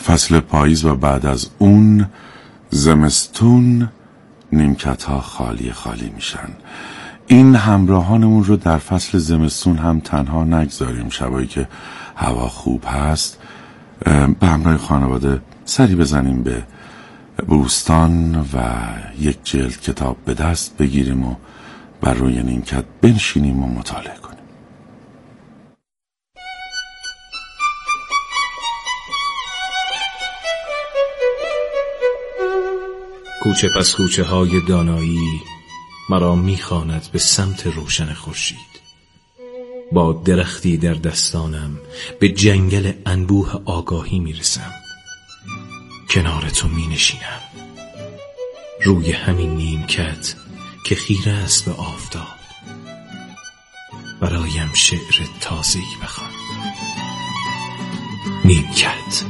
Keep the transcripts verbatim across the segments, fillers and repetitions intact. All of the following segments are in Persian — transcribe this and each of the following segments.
فصل پاییز و بعد از اون زمستون نیمکت ها خالی خالی میشن. این همراهانمون رو در فصل زمستون هم تنها نگذاریم. شبایی که هوا خوب هست به همراه خانواده سری بزنیم به بوستان و یک جلد کتاب به دست بگیریم و بر روی نیمکت بنشینیم و مطالعه کنیم. کوچه پس کوچه های دانایی مرا میخواند به سمت روشن خورشید. با درختی در دستانم به جنگل انبوه آگاهی میرسم. کنار تو مینشینم روی همین نیمکت که خیره است به آفتاب. برایم شعر تازه‌ای بخوان. نیمکت.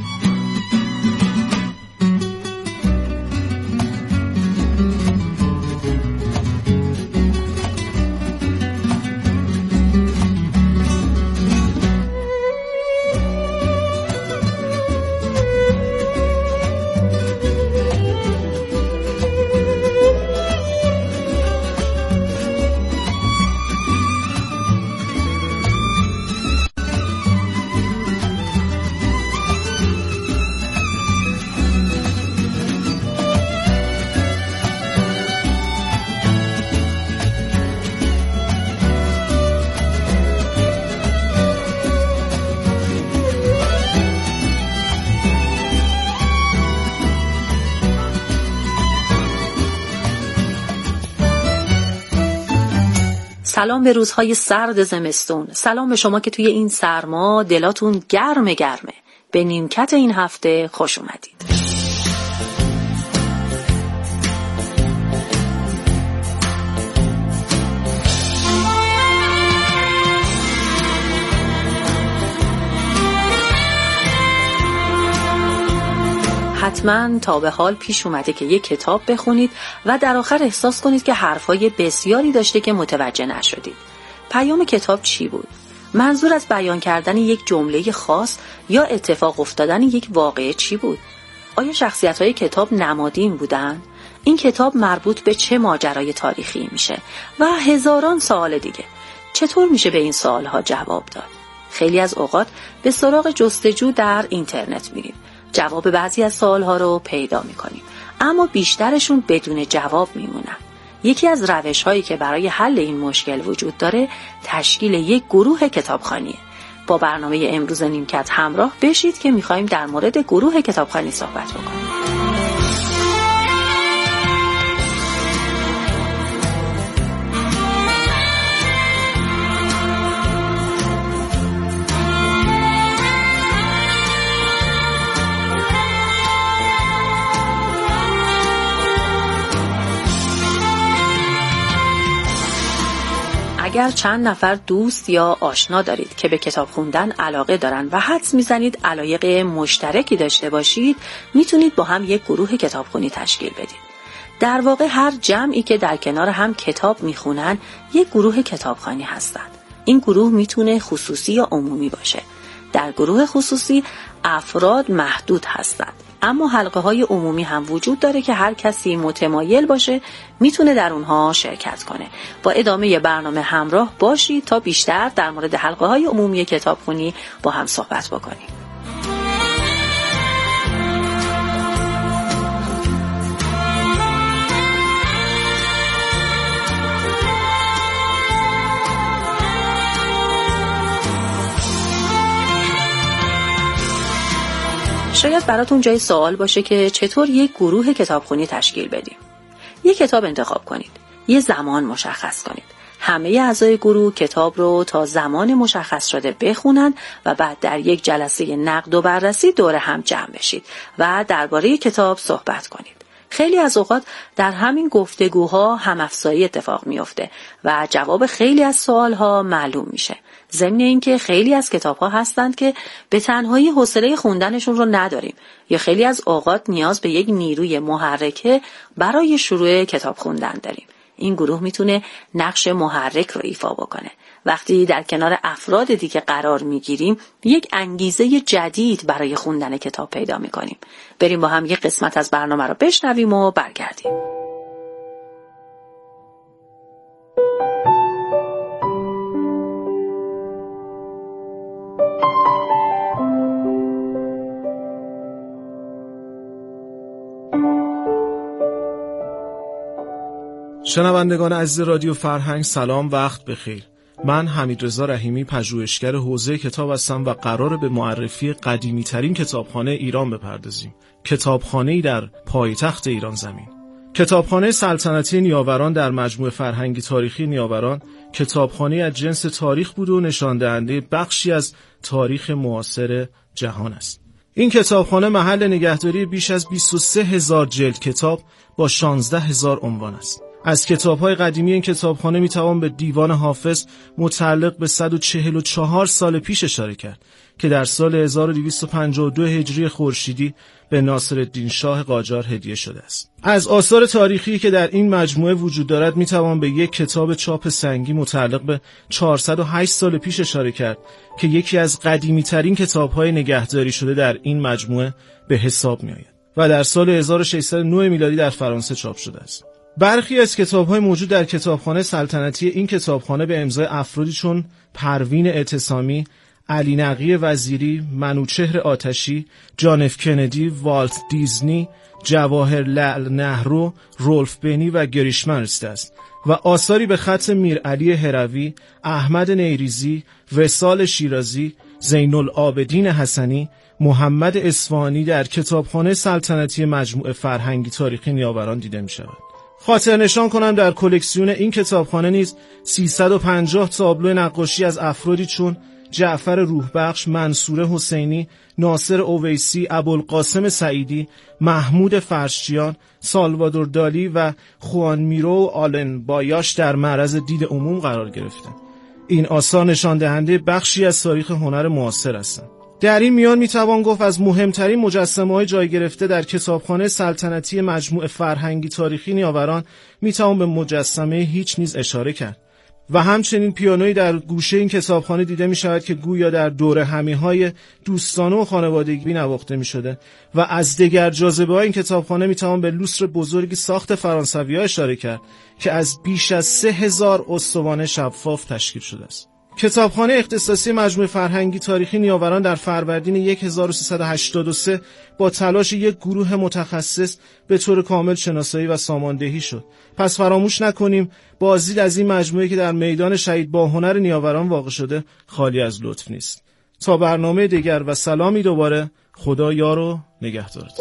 سلام به روزهای سرد زمستون. سلام به شما که توی این سرما دلاتون گرم گرمه. به نیمکت این هفته خوش اومدید. حتما تا به حال پیش اومده که یک کتاب بخونید و در آخر احساس کنید که حرفای بسیاری داشته که متوجه نشدید. پیام کتاب چی بود؟ منظور از بیان کردن یک جمله خاص یا اتفاق افتادن یک واقعه چی بود؟ آیا شخصیت‌های کتاب نمادین بودن؟ این کتاب مربوط به چه ماجرای تاریخی میشه؟ و هزاران سوال دیگه. چطور میشه به این سوالها جواب داد؟ خیلی از اوقات به سراغ جستجو در اینترنت میریم. جواب بعضی از سوالها رو پیدا میکنیم، اما بیشترشون بدون جواب میمونن. یکی از روش‌هایی که برای حل این مشکل وجود داره تشکیل یک گروه کتابخوانیه. با برنامه امروز نیمکت همراه بشید که میخوایم در مورد گروه کتابخوانی صحبت بکنیم. اگر چند نفر دوست یا آشنا دارید که به کتاب خوندن علاقه دارن و حدس میزنید علایق مشترکی داشته باشید، میتونید با هم یک گروه کتابخوانی تشکیل بدید. در واقع هر جمعی که در کنار هم کتاب میخونن یک گروه کتابخوانی هستند. این گروه میتونه خصوصی یا عمومی باشه. در گروه خصوصی افراد محدود هستند، اما حلقه های عمومی هم وجود داره که هر کسی متمایل باشه میتونه در اونها شرکت کنه. با ادامه برنامه همراه باشید تا بیشتر در مورد حلقه های عمومی کتابخوانی با هم صحبت بکنیم. شاید براتون جای سوال باشه که چطور یک گروه کتابخوانی تشکیل بدیم. یک کتاب انتخاب کنید. یه زمان مشخص کنید. همه اعضای گروه کتاب رو تا زمان مشخص شده بخونن و بعد در یک جلسه نقد و بررسی دور هم جمع بشید و درباره کتاب صحبت کنید. خیلی از اوقات در همین گفتگوها هم‌افزایی اتفاق میفته و جواب خیلی از سوالها معلوم میشه. ضمن اینکه خیلی از کتاب‌ها هستند که به تنهایی حوصله خوندنشون رو نداریم یا خیلی از اوقات نیاز به یک نیروی محرکه برای شروع کتاب خوندن داریم. این گروه میتونه نقش محرک رو ایفا بکنه وقتی در کنار افراد دیگه قرار میگیریم یک انگیزه جدید برای خوندن کتاب پیدا میکنیم. بریم با هم یک قسمت از برنامه رو بشنویم و برگردیم. شنوندگان عزیز رادیو فرهنگ سلام، وقت بخیر. من حمیدرضا رحیمی پژوهشگر حوزه کتاب هستم و قراره به معرفی قدیمی ترین کتابخانه ایران بپردازیم. کتابخانه‌ای در پایتخت ایران زمین. کتابخانه سلطنتی نیاوران در مجموعه فرهنگی تاریخی نیاوران کتابخانه از جنس تاریخ بود و نشان دهنده بخشی از تاریخ معاصر جهان است. این کتابخانه محل نگهداری بیش از بیست و سه هزار جلد کتاب با شانزده هزار عنوان است. از کتاب‌های قدیمی این کتابخانه می‌توان به دیوان حافظ متعلق به صد و چهل و چهار سال پیش اشاره کرد که در سال هزار و دویست و پنجاه و دو هجری خورشیدی به ناصرالدین شاه قاجار هدیه شده است. از آثار تاریخی که در این مجموعه وجود دارد می‌توان به یک کتاب چاپ سنگی متعلق به چهارصد و هشت سال پیش اشاره کرد که یکی از قدیمی‌ترین کتاب‌های نگهداری شده در این مجموعه به حساب می‌آید و در سال هزار و ششصد و نه میلادی در فرانسه چاپ شده است. برخی از کتاب‌های موجود در کتابخانه سلطنتی این کتابخانه به امضای افرادی چون پروین اعتصامی، علی نقی وزیری، منوچهر آتشی، جان اف کندی، والت دیزنی، جواهر لعل نهرو، رولف بنی و گریشمن رسیده است و آثاری به خط میرعلی هروی، احمد نیریزی، وصال شیرازی، زین العابدین حسنی، محمد اصفهانی در کتابخانه سلطنتی مجموعه فرهنگی تاریخی نیاوران دیده می شود. خاطر نشان کنم در کلکسیون این کتابخانه نیز سیصد و پنجاه تابلو نقاشی از افرادی چون جعفر روحبخش، منصور حسینی، ناصر اویسی، ابوالقاسم سعیدی، محمود فرشچیان، سالوادور دالی و خوان میرو و آلن بایاش در معرض دید عموم قرار گرفته. این آثار نشان دهنده بخشی از تاریخ هنر معاصر هستند. در این میان میتوان گفت از مهمترین مجسمه‌های جای گرفته در کتابخانه سلطنتی مجموعه فرهنگی تاریخی نیاوران میتوان به مجسمه هیچ نیز اشاره کرد و همچنین پیانویی در گوشه این کتابخانه دیده می شود که گویا در دوره همی‌های دوستانه و خانوادگی نواخته می شده و از دیگر جاذبه‌های این کتابخانه میتوان به لوستر بزرگی ساخت فرانسوی‌ها اشاره کرد که از بیش از سه هزار استوانه شفاف تشکیل شده است. کتابخانه اختصاصی مجموعه فرهنگی تاریخی نیاوران در فروردین هزار و سیصد و هشتاد و سه با تلاش یک گروه متخصص به طور کامل شناسایی و ساماندهی شد. پس فراموش نکنیم بازدید از این مجموعه که در میدان شهید باهنر نیاوران واقع شده خالی از لطف نیست. تا برنامه دیگر و سلامی دوباره، خدا یار و نگهدارت.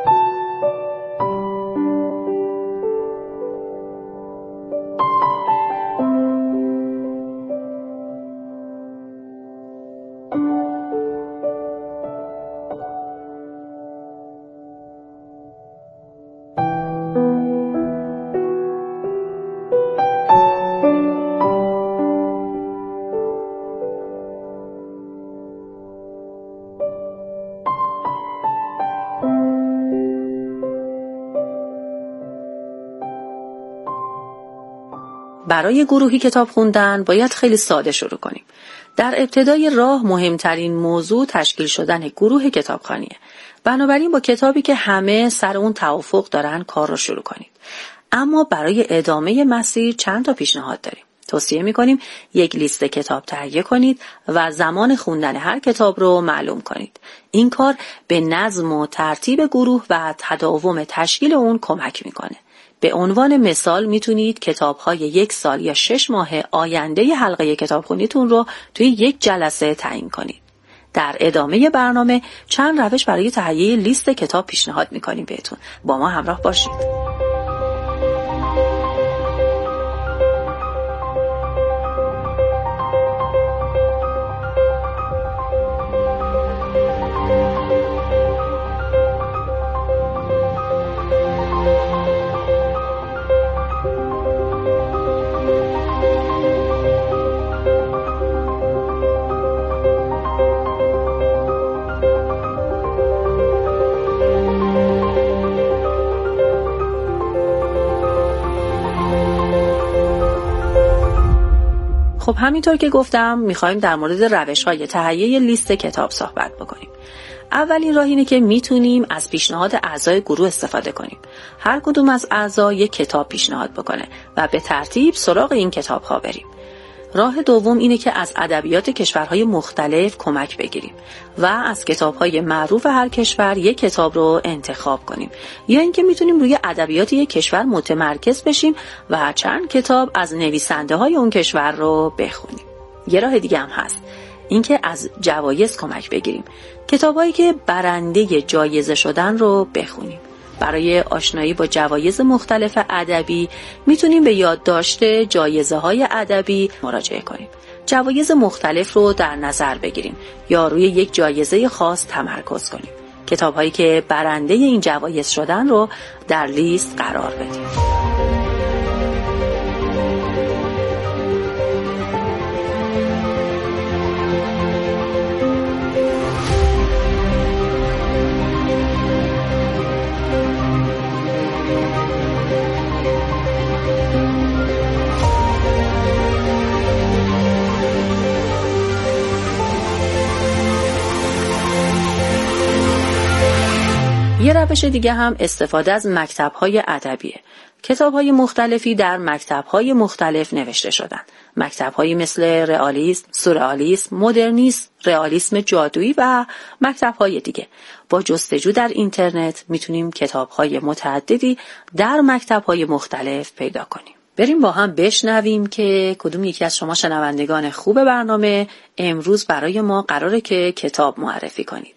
برای گروهی کتاب خوندن باید خیلی ساده شروع کنیم. در ابتدای راه مهمترین موضوع تشکیل شدن گروه کتابخوانیه. بنابراین با کتابی که همه سر اون توافق دارن کار رو شروع کنید. اما برای ادامه مسیر چند تا پیشنهاد داریم. توصیه می‌کنیم یک لیست کتاب تهیه کنید و زمان خوندن هر کتاب رو معلوم کنید. این کار به نظم و ترتیب گروه و تداوم تشکیل اون کمک می‌کنه. به عنوان مثال میتونید کتاب‌های یک سال یا شش ماه آینده حلقه کتابخونیتون رو توی یک جلسه تعیین کنید. در ادامه برنامه چند روش برای تهیه لیست کتاب پیشنهاد میکنیم بهتون. با ما همراه باشید. خب همینطور که گفتم میخوایم در مورد روش‌های تهیه لیست کتاب صحبت بکنیم. اولین راه اینه که میتونیم از پیشنهاد اعضای گروه استفاده کنیم. هر کدوم از اعضا یک کتاب پیشنهاد بکنه و به ترتیب سراغ این کتاب‌ها بریم. راه دوم اینه که از ادبیات کشورهای مختلف کمک بگیریم و از کتاب‌های معروف هر کشور یک کتاب رو انتخاب کنیم، یا اینکه میتونیم روی ادبیات یک کشور متمرکز بشیم و چند کتاب از نویسنده‌های اون کشور رو بخونیم. یه راه دیگه هم هست، اینکه از جوایز کمک بگیریم. کتابایی که برنده جایزه شدن رو بخونیم. برای آشنایی با جوایز مختلف ادبی میتونیم به یادداشت جایزه‌های ادبی مراجعه کنیم. جوایز مختلف رو در نظر بگیریم یا روی یک جایزه خاص تمرکز کنیم. کتاب‌هایی که برنده این جوایز شدن رو در لیست قرار بدیم. یه روش دیگه هم استفاده از مکتب‌های ادبیه. کتاب‌های مختلفی در مکتب‌های مختلف نوشته شدن. مکتب‌هایی مثل رئالیسم، سورئالیسم، مدرنیسم، رئالیسم جادویی و مکتب‌های دیگه. با جستجو در اینترنت میتونیم کتاب‌های متعددی در مکتب‌های مختلف پیدا کنیم. بریم با هم بشنویم که کدوم یکی از شما شنوندگان خوب برنامه امروز برای ما قراره که کتاب معرفی کنید.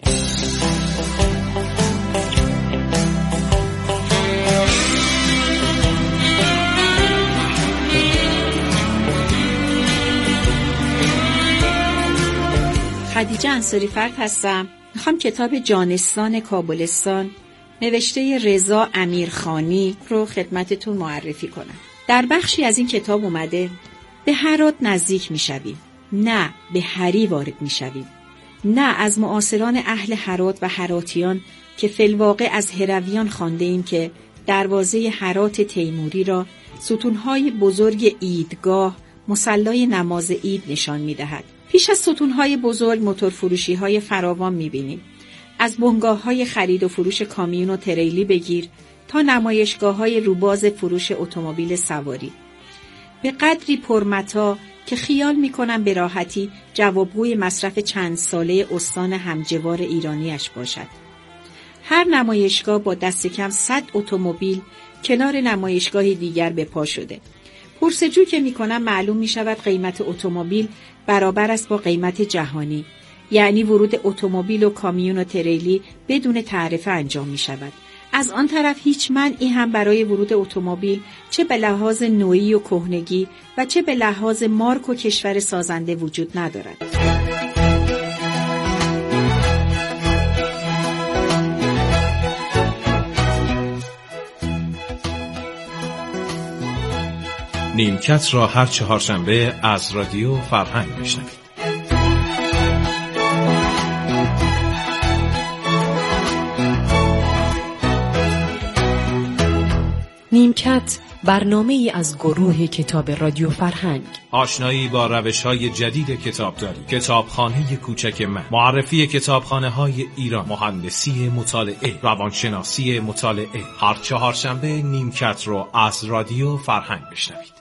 خدیجه انصاری فرد هستم. میخوام کتاب جانستان کابلستان نوشته رضا امیرخانی رو خدمتتون معرفی کنم. در بخشی از این کتاب اومده به هرات نزدیک میشویم، نه به هری وارد میشویم، نه از معاصران اهل هرات و هراتیان که فی‌الواقع از هرویان خوانده ایم که دروازه هرات تیموری را ستونهای بزرگ عیدگاه مصلای نماز عید نشان میدهد. پیش از ستونهای بزرگ موتور فروشی‌های فراوان می‌بینیم. از بنگاه‌های خرید و فروش کامیون و تریلی بگیر تا نمایشگاه‌های روباز فروش اتومبیل سواری. به قدری پرمتا که خیال می‌کنم به راحتی جوابگوی مصرف چند ساله استان همجوار ایرانیش باشد. هر نمایشگاه با دست کم صد اتومبیل کنار نمایشگاه دیگر به پا شده. پرسجو که میکنم معلوم میشود قیمت اتومبیل برابر است با قیمت جهانی، یعنی ورود اتومبیل و کامیون و تریلی بدون تعرفه انجام میشود. از آن طرف هیچ منعی هم برای ورود اتومبیل چه به لحاظ نوعی و کهنگی و چه به لحاظ مارک و کشور سازنده وجود ندارد. نیمکت را هر چهارشنبه از رادیو فرهنگ بشنوید. نیمکت برنامه‌ای از گروه کتاب رادیو فرهنگ. آشنایی با روش‌های جدید کتابداری، کتابخانه کوچک من، معرفی کتابخانه‌های ایران، مهندسی مطالعه، روانشناسی مطالعه. هر چهارشنبه نیمکت رو از رادیو فرهنگ بشنوید.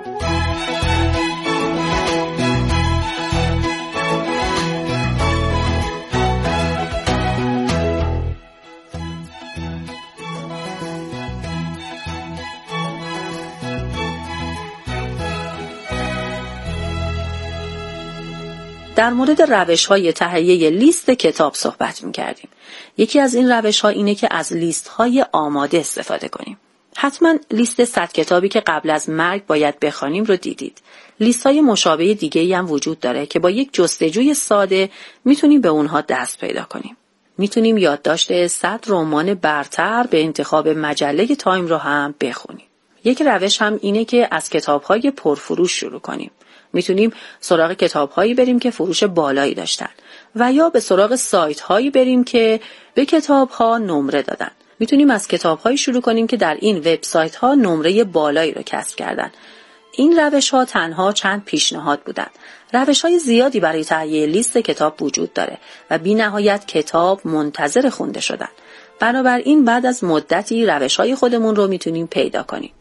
در مورد روش‌های تهیه لیست کتاب صحبت می‌کردیم. یکی از این روش‌ها اینه که از لیست‌های آماده استفاده کنیم. حتما لیست صد کتابی که قبل از مرگ باید بخوانیم رو دیدید. لیست‌های مشابه دیگه‌ای هم وجود داره که با یک جستجوی ساده میتونیم به اونها دست پیدا کنیم. میتونیم یادداشت صد رمان برتر به انتخاب مجله تایم رو هم بخونیم. یک روش هم اینه که از کتاب‌های پرفروش شروع کنیم. میتونیم سراغ کتاب‌هایی بریم که فروش بالایی داشتن و یا به سراغ سایت‌هایی بریم که به کتاب‌ها نمره دادن. میتونیم از کتاب‌هایی شروع کنیم که در این وبسایت‌ها نمره بالایی رو کسب کردن. این روش ها تنها چند پیشنهاد بودند. روش های زیادی برای تهیه لیست کتاب وجود داره و بی نهایت کتاب منتظر خونده شدن. بنابراین بعد از مدتی روش های خودمون رو میتونیم پیدا کنیم.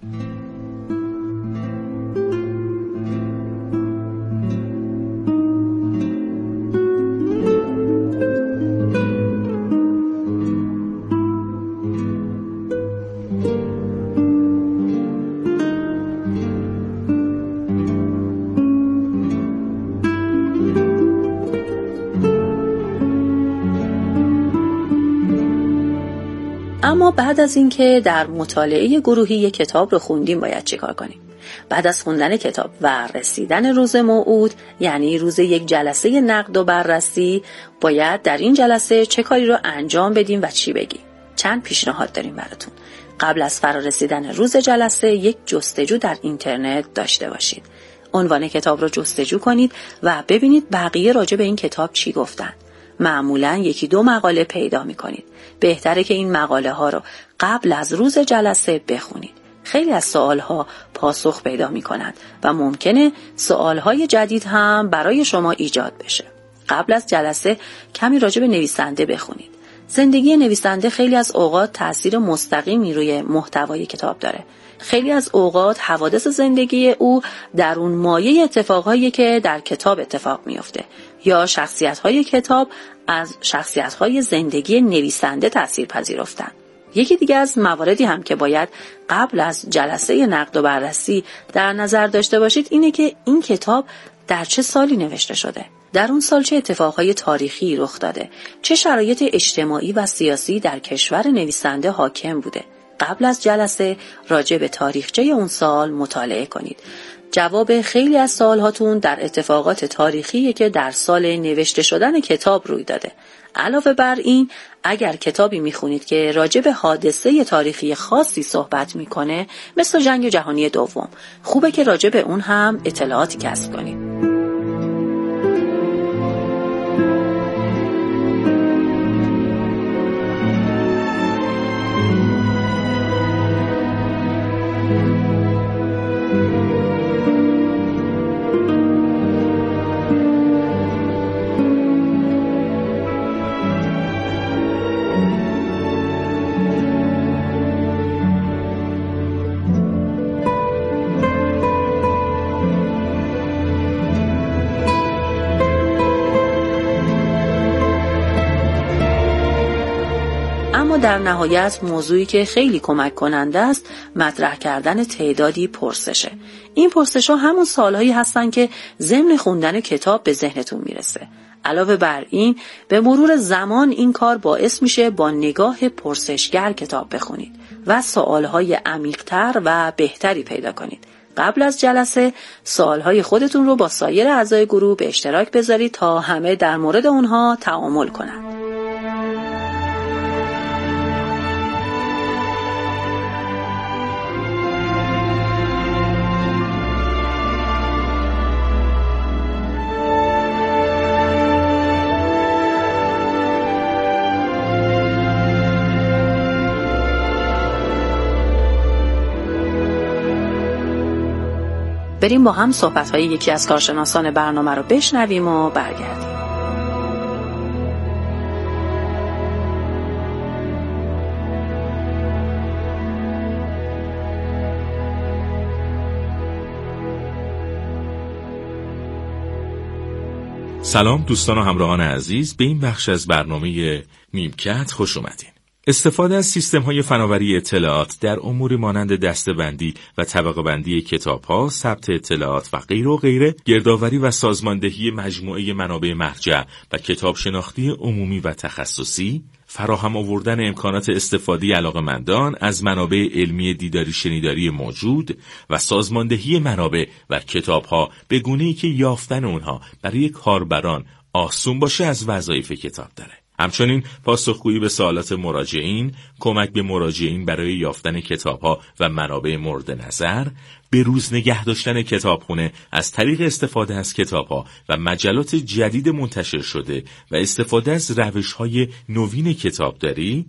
اما بعد از اینکه در مطالعه گروهی یک کتاب رو خوندیم باید چیکار کنیم؟ بعد از خوندن کتاب و رسیدن روز موعود، یعنی روز یک جلسه نقد و بررسی، باید در این جلسه چه کاری رو انجام بدیم و چی بگیم؟ چند پیشنهاد داریم براتون. قبل از فرا رسیدن روز جلسه یک جستجو در اینترنت داشته باشید. عنوان کتاب رو جستجو کنید و ببینید بقیه راجع به این کتاب چی گفتن. معمولاً یکی دو مقاله پیدا می‌کنید. بهتره که این مقاله ها رو قبل از روز جلسه بخونید. خیلی از سوالها پاسخ پیدا می‌کنند و ممکنه سوالهای جدید هم برای شما ایجاد بشه. قبل از جلسه کمی راجع به نویسنده بخونید. زندگی نویسنده خیلی از اوقات تأثیر مستقیمی روی محتوای کتاب داره. خیلی از اوقات حوادث زندگی او در اون مایه اتفاقهایی که در کتاب اتفاق میفته یا شخصیت‌های کتاب از شخصیت‌های زندگی نویسنده تأثیر پذیرفتن. یکی دیگه از مواردی هم که باید قبل از جلسه نقد و بررسی در نظر داشته باشید اینه که این کتاب در چه سالی نوشته شده؟ در اون سال چه اتفاقهای تاریخی رخ داده؟ چه شرایط اجتماعی و سیاسی در کشور نویسنده حاکم بوده؟ قبل از جلسه راجع به تاریخچه اون سال مطالعه کنید. جواب خیلی از سوالهاتون در اتفاقات تاریخی که در سال نوشته شدن کتاب روی داده. علاوه بر این، اگر کتابی میخونید که راجع به حادثه تاریخی خاصی صحبت میکنه، مثل جنگ جهانی دوم، خوبه که راجع به اون هم اطلاعاتی کسب کنید. در نهایت موضوعی که خیلی کمک کننده است مطرح کردن تعدادی پرسشه. این پرسش‌ها همون سوالایی هستن که ضمن خوندن کتاب به ذهنتون میرسه. علاوه بر این، به مرور زمان این کار باعث میشه با نگاه پرسشگر کتاب بخونید و سوالهای عمیق‌تر و بهتری پیدا کنید. قبل از جلسه سوالهای خودتون رو با سایر اعضای گروه به اشتراک بذارید تا همه در مورد اونها تعامل کنند. بریم با هم صحبت‌های یکی از کارشناسان برنامه رو بشنویم و برگردیم. سلام دوستان و همراهان عزیز، به این بخش از برنامه نیمکت خوش اومدین. استفاده از سیستم‌های فناوری اطلاعات در اموری مانند دسته‌بندی و طبقه‌بندی کتاب‌ها، ثبت اطلاعات و غیره و غیره، گردآوری و سازماندهی مجموعه منابع مرجع و کتاب شناختی عمومی و تخصصی، فراهم آوردن امکانات استفاده علاقه‌مندان از منابع علمی دیداری شنیداری موجود و سازماندهی منابع و کتاب‌ها به گونه‌ای که یافتن اونها برای کاربران آسون باشه از وظایف کتاب داره. همچنین پاسخگویی به سوالات مراجعین، کمک به مراجعین برای یافتن کتاب‌ها و منابع مورد نظر، به روز نگه داشتن کتابخونه از طریق استفاده از کتاب‌ها و مجلات جدید منتشر شده و استفاده از روش‌های نوین کتابداری،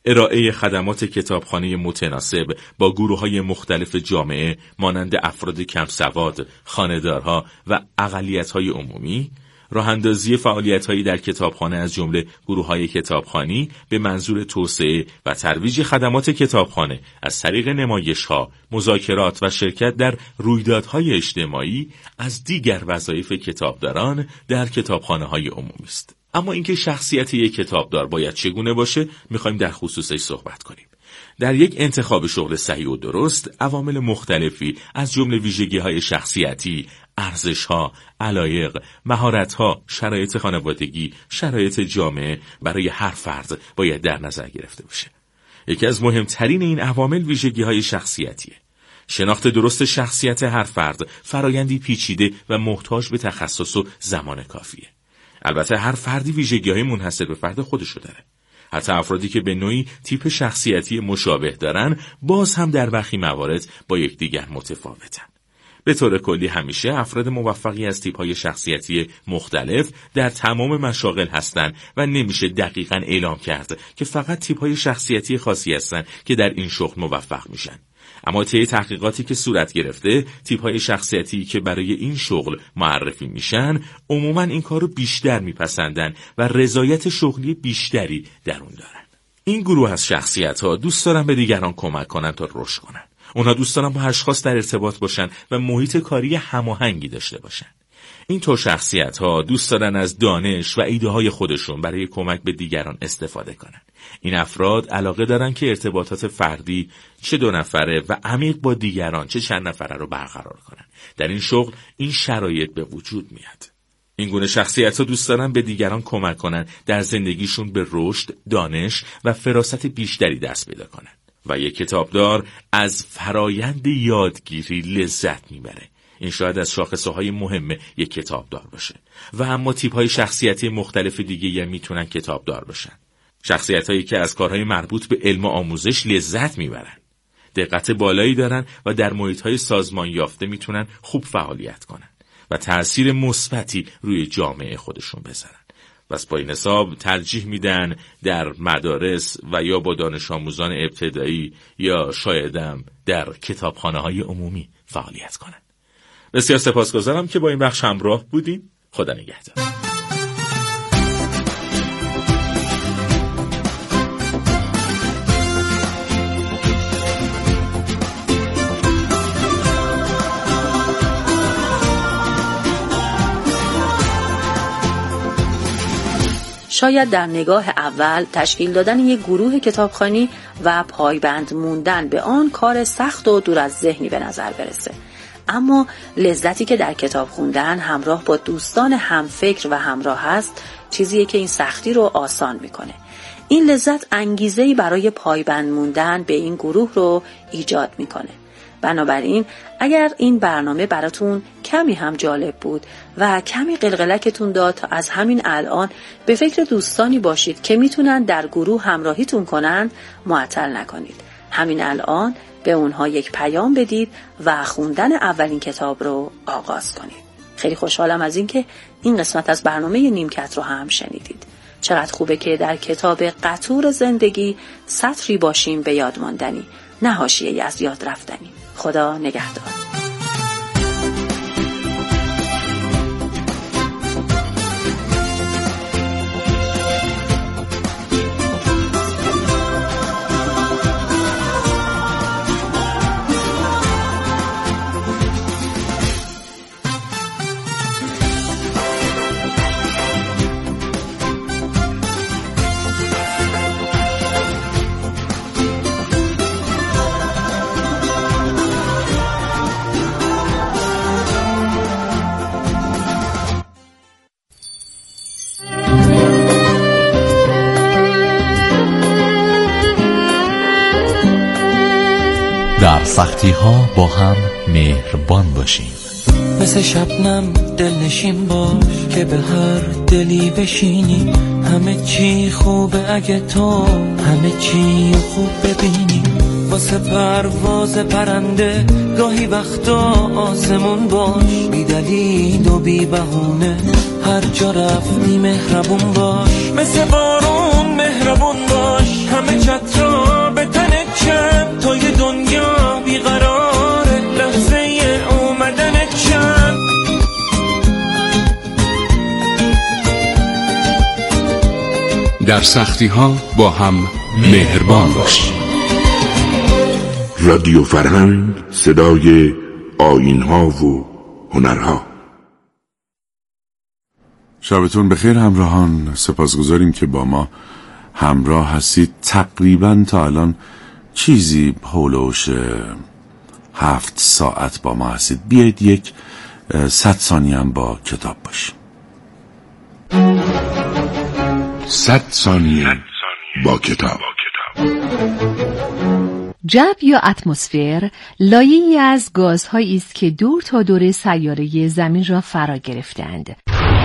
ارائه خدمات کتابخانه متناسب با گروه‌های مختلف جامعه مانند افراد کم سواد، خانه‌دارها و اقلیت‌های عمومی، راه‌اندازی فعالیت‌هایی در کتابخانه از جمله گروه‌های کتابخوانی به منظور توسعه و ترویج خدمات کتابخانه از طریق نمایش‌ها، مذاکرات و شرکت در رویدادهای اجتماعی از دیگر وظایف کتابداران در کتابخانه‌های عمومی است. اما اینکه شخصیت یک کتابدار باید چگونه باشه، می‌خوایم در خصوصش صحبت کنیم. در یک انتخاب شغل صحیح و درست، عوامل مختلفی از جمله ویژگی‌های شخصیتی، ارزش‌ها، علایق، مهارت‌ها، شرایط خانوادگی، شرایط جامعه برای هر فرد باید در نظر گرفته بشه. یکی از مهمترین این عوامل ویژگی‌های شخصیتیه. شناخت درست شخصیت هر فرد فرایندی پیچیده و محتاج به تخصص و زمان کافیه. البته هر فردی ویژگی‌های منحصر به فرد خودشو داره. حتی افرادی که به نوعی تیپ شخصیتی مشابه دارن، باز هم در برخی موارد با یکدیگر متفاوتن. به طور کلی همیشه افراد موفقی از تیپ‌های شخصیتی مختلف در تمام مشاغل هستند و نمیشه دقیقاً اعلام کرد که فقط تیپ‌های شخصیتی خاصی هستند که در این شغل موفق میشن. اما طی تحقیقاتی که صورت گرفته، تیپ‌های شخصیتی که برای این شغل معرفی میشن، عموماً این کارو بیشتر میپسندن و رضایت شغلی بیشتری در اون دارن. این گروه از شخصیت‌ها دوست دارن به دیگران کمک کنن تا رشد کنن. اونها دوست دارن با اشخاص در ارتباط باشن و محیط کاری هماهنگی داشته باشن. این طور شخصیت‌ها دوست دارن از دانش و ایده‌های خودشون برای کمک به دیگران استفاده کنن. این افراد علاقه دارن که ارتباطات فردی چه دو نفره و عمیق با دیگران چه چند نفره رو برقرار کنن. در این شغل این شرایط به وجود میاد. این گونه شخصیت‌ها دوست دارن به دیگران کمک کنن در زندگیشون به رشد، دانش و فراست بیشتری دست پیدا کنن. و یک کتابدار از فرایند یادگیری لذت میبره. این شاید از شاخصه‌های مهم یک کتابدار باشه. و اما تیپ‌های شخصیتی مختلف دیگه هم میتونن کتابدار باشن. شخصیت‌هایی که از کارهای مربوط به علم و آموزش لذت میبرن. دقت بالایی دارن و در محیط‌های سازمان یافته میتونن خوب فعالیت کنن و تأثیر مثبتی روی جامعه خودشون بذارن. بس با این حساب ترجیح میدن در مدارس و یا با دانش آموزان ابتدایی یا شایدم در کتابخانه‌های عمومی فعالیت کنن. بسیار سپاسگزارم که با این بخش همراه بودیم. خدا نگهدار. شاید در نگاه اول تشکیل دادن یک گروه کتابخوانی و پایبند موندن به آن کار سخت و دور از ذهنی به نظر برسه. اما لذتی که در کتاب خوندن همراه با دوستان همفکر و همراه هست، چیزیه که این سختی رو آسان میکنه. این لذت انگیزه‌ای برای پایبند موندن به این گروه رو ایجاد میکنه. بنابراین اگر این برنامه براتون کمی هم جالب بود و کمی قلقلکتون داد تا از همین الان به فکر دوستانی باشید که میتونن در گروه همراهیتون کنن، معطل نکنید. همین الان به اونها یک پیام بدید و خوندن اولین کتاب رو آغاز کنید. خیلی خوشحالم از اینکه این قسمت از برنامه نیمکت رو هم شنیدید. چقدر خوبه که در کتاب قطور زندگی سطری باشیم به یاد ماندنی، نه حاشیه‌ای از یاد رفتنی. خدا نگهدار. در سختی ها با هم مهربان باشیم. مثل شبنم دلنشین باش که به هر دلی بشینی. همه چی خوبه اگه تو همه چی خوب ببینی. واسه پرواز پرنده گاهی وقتا آسمون باش. بی دلیل و بی بهونه هر جا رفتی مهربون باش. مثل بارون مهربون باش. همه چتر در سختی ها با هم مهربان باشیم. رادیو فرهنگ، صدای آیین ها و هنرها. شبتون بخیر همراهان، سپاسگزاریم که با ما همراه هستید. تقریبا تا الان چیزی هولوش هفت ساعت با ما هستید. بیایید یک صد ثانیه هم با کتاب باشیم. صد ثانیه با کتاب. جو یا اتمسفر لایه‌ای از گازهایی است که دور تا دور سیاره زمین را فرا گرفتند.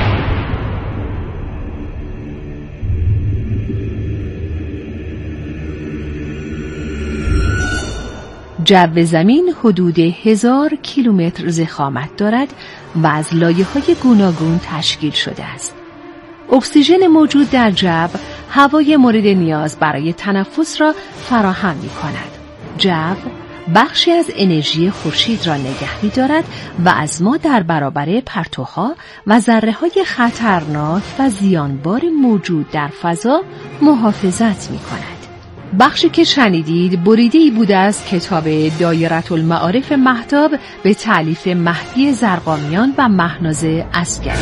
جو زمین حدود هزار کیلومتر ضخامت دارد و از لایه‌های گوناگون تشکیل شده است. اکسیژن موجود در جو هوای مورد نیاز برای تنفس را فراهم می‌کند. جو بخشی از انرژی خورشید را نگه می‌دارد و از ما در برابر پرتوها و ذره‌های خطرناک و زیانبار موجود در فضا محافظت می‌کند. بخشی که شنیدید بریده‌ای بوده از کتاب دایره المعارف مهتاب به تألیف مهدی زرقامیان و مهناز عسگری.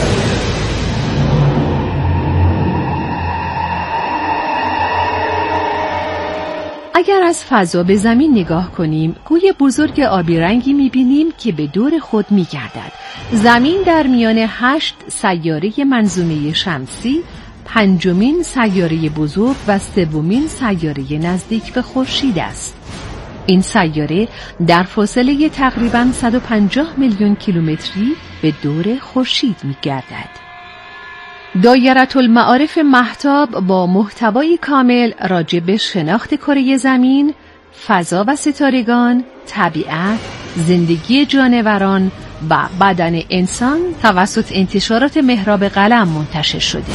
اگر از فضا به زمین نگاه کنیم، گوی بزرگ آبی رنگی می‌بینیم که به دور خود می‌گردد. زمین در میان هشت سیاره منظومه شمسی، پنجمین سیاره بزرگ و سومین سیاره نزدیک به خورشید است. این سیاره در فاصله تقریباً صد و پنجاه میلیون کیلومتری به دور خورشید می‌گردد. دایره المعارف مهتاب با محتوای کامل راجع به شناخت کره زمین، فضا و ستارگان، طبیعت، زندگی جانوران و بدن انسان توسط انتشارات مهراب قلم منتشر شده.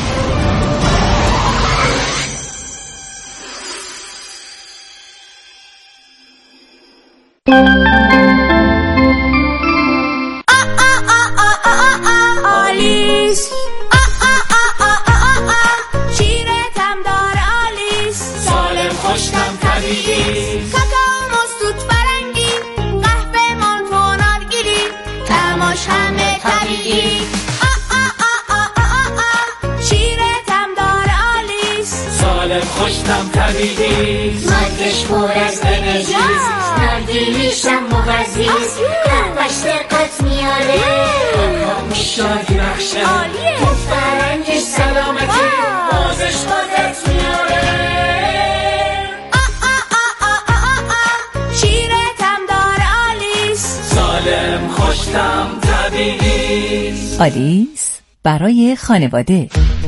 خوشتم طبیعی مادش پر از انرژیست، نرگیلیشم مغزیست، قهوهش دقت میاره، همه شادی بخشه، تو فرنگش سلامتی، بازش خودت میاره. شیرتم داره آلیس، سالم خوشتم طبیعیست. آلیس برای خانواده.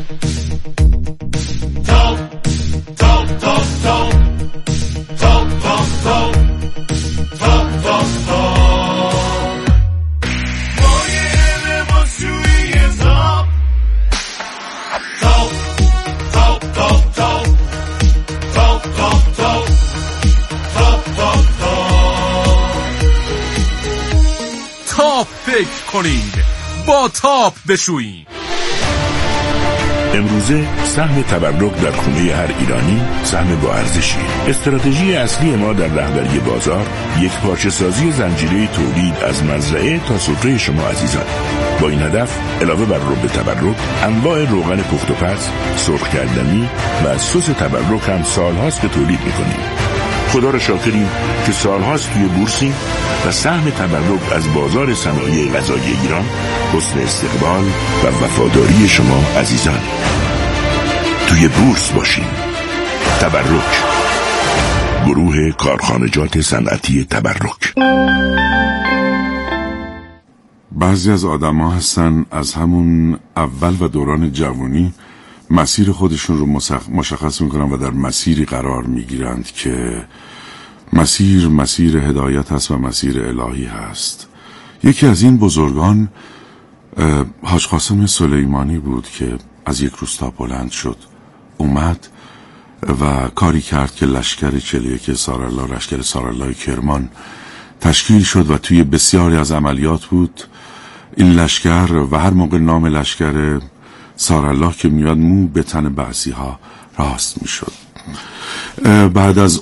تاپ فکر کنید، با تاپ بشویید. امروزه سهم تبرک در خونه هر ایرانی سهم با ارزشی. استراتژی اصلی ما در رهبری بازار یک پارچه سازی زنجیره تولید از مزرعه تا سفره شما عزیزان. با این هدف علاوه بر رب تبرک، انواع روغن پخت و پز، سرخ کردنی و سس تبرک هم سالهاست که تولید میکنیم. خدا را شاکریم که سالهاست توی بورسیم و سهم تبرک از بازار صنایع غذایی ایران حسن استقبال و وفاداری شما عزیزان. توی بورس باشین. تبرک، گروه کارخانجات صنعتی تبرک. بعضی از آدم ها هستن از همون اول و دوران جوانی مسیر خودشون رو مشخص میکنن و در مسیری قرار میگیرند که مسیر مسیر هدایت هست و مسیر الهی هست. یکی از این بزرگان حاج قاسم سلیمانی بود که از یک روستا بلند شد، اومد و کاری کرد که لشکر چهل و یک سارالله، لشکر سارالله کرمان تشکیل شد و توی بسیاری از عملیات بود. این لشکر و هر موقع نام لشکر سارالله که میاد مو به تن بعضی ها راست میشد. بعد از